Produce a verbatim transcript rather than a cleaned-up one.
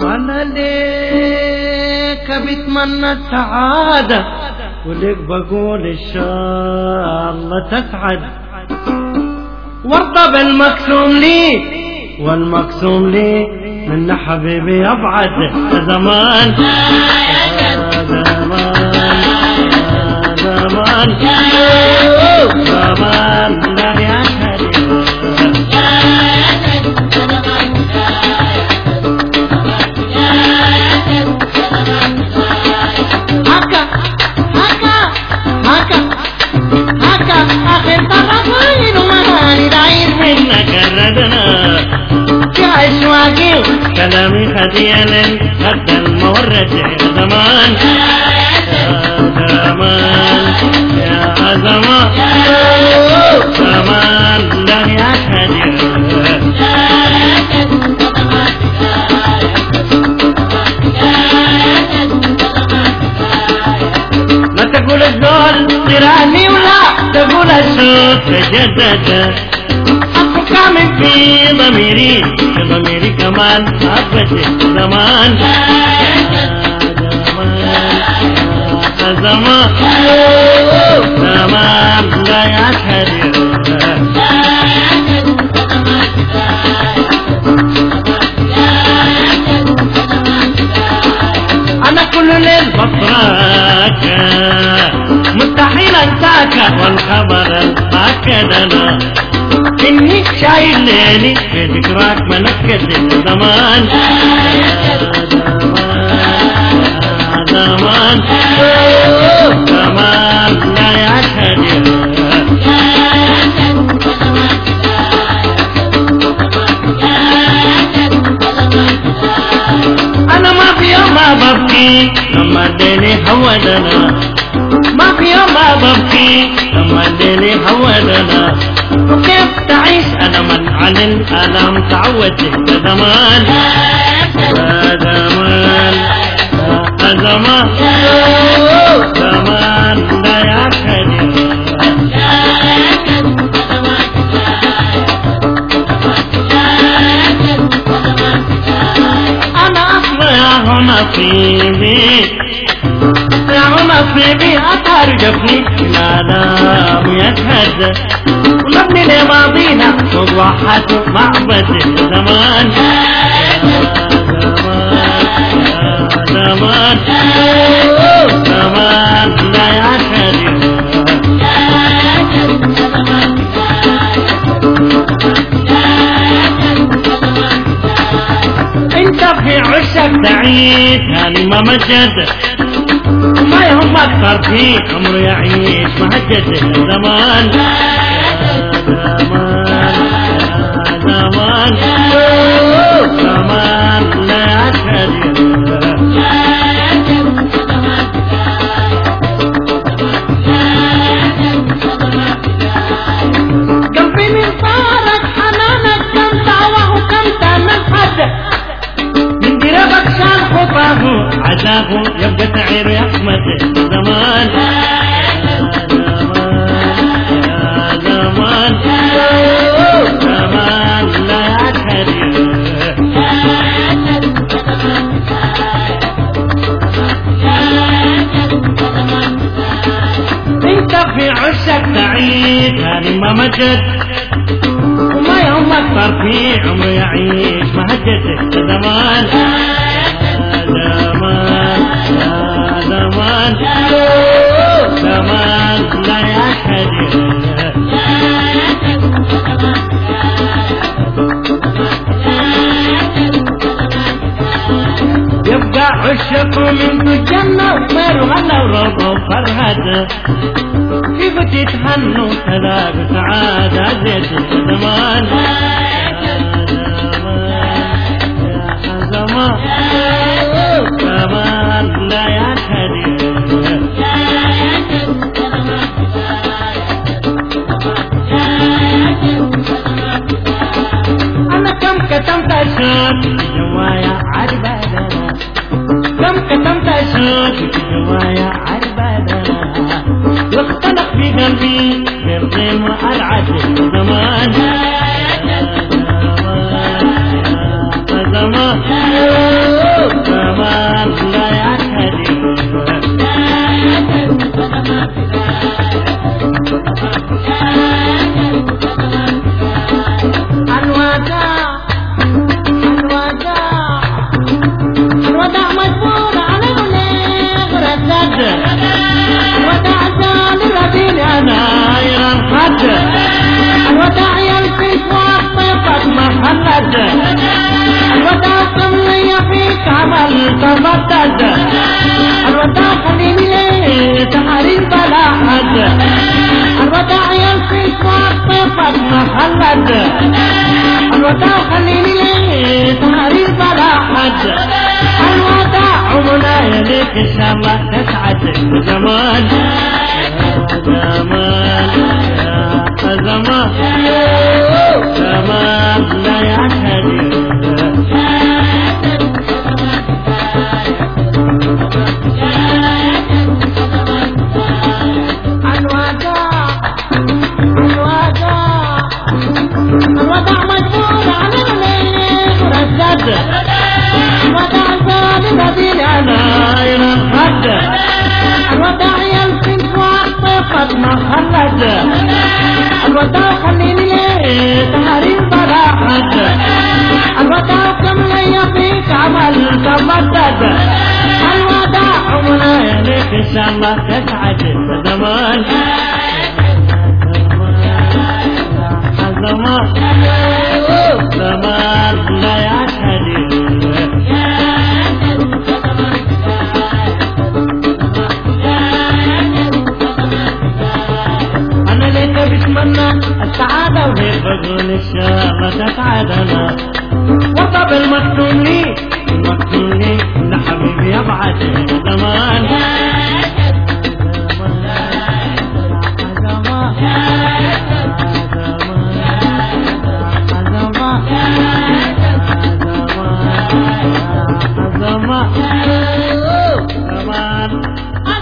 أنا ليك بتمنى السعادة وليك بقول إن شاء الله تسعد، وارضى بالمقسوم لي والمقسوم لي من حبيبي أبعد. يا زمان يا زمان يا زمان زمان لا يا كريم هكا هكا هكا هكا آخر طرفين ومهاني داير منك الردنا في أشواقي كلامي خديانا غدا المورد. يا زمان يا زمان يا زمان زمان لا يا كريم لا تقول الزول طراني ولا تقول الصوت تجدد، أفكر من في ضميري في ضميري كمان أبدي. زمان يا زمان زمان لا يا كريم أنا كل ليل بفراك مستحيل أنساك والخبر المأكد أنا إني شايل ليلي في ذكراك منكد. زمان يا زمان زمان لا يا كريم أنا ما في يوم ما ببكي لما الليل حولنا، ما في يوم ما ببكي لما الليل حولنا، وكيف تعيش أنا من عن الألم تعودت. يا زمان يا زمان يا زمان زمان لا يا كريم أنا أصلا يا نصيبي يا نصيبي أترجفني لا لا يتهد ونبني لماضينا وضحت معبد. يا زمان يا زمان زمان لا يا كريم انت في عشق سعيد يعني ما مجد وما يهم اكثر في عمره يعيش مهجد. يا زمان يا زمان يا زمان زمان لا يا كريم قلبي من صارك حنانك كم دعوة وكم تمن حد من قربك شان خطاه عذابه يبقى تعير يا أحمد. زمان يا زمان زمان لا يا كريم انت في عشق سعيد يعني ما مجد وما يوم اكثر في عمره يعيش مهجد. يا زمان يا زمان يا زمان زمان لا يا كريم يبقى عشق من الجنة وخير وهلا ورضا وفرهد كيف تتهنوا تلاقوا سعادة زيت. يا زمان يا زمان زمان لا يا كريم أنا كم كتمت أشهد جوايا عربادنا، كم كتمت أشهد جوايا عربادنا، واختلق في قلبي بالظلم العدل. زمان يا زمان يا زمان الوداع الوداع الوداع مجبور على الغلاغ ردد الوداع زال الذين انا ينخد الوداع يلفت وطيبك محمد الوداع كملي فيك عمل تبدد الوداع خليني ليه تحرير بلا حد الوداع يلفت وطيبك محمد الوداع خليني ليه تحرير بلا حد الوداع عمنا يليك ان شاء الله تسعد زمان يا زمان يا زمان زمان لا يعتدي الوداع الوداع الوداع مجبور على الغلاغ ردد الوداع زاد الذين انا ينخد الوداع يلفت وطيقت مخلد الوداع خليني ليه تحرير بلا حد الوداع كملي فيك عمل تمدد الوداع عمنا يليك ان شاء الله تسعد زمان زمان زمان لا يعتدي انا ليك بتمنى السعادة وهيك بقول ان شاء الله تسعدنا وطب المكتوب لي المكتوب لي لحبيبي يبعد زمان زمان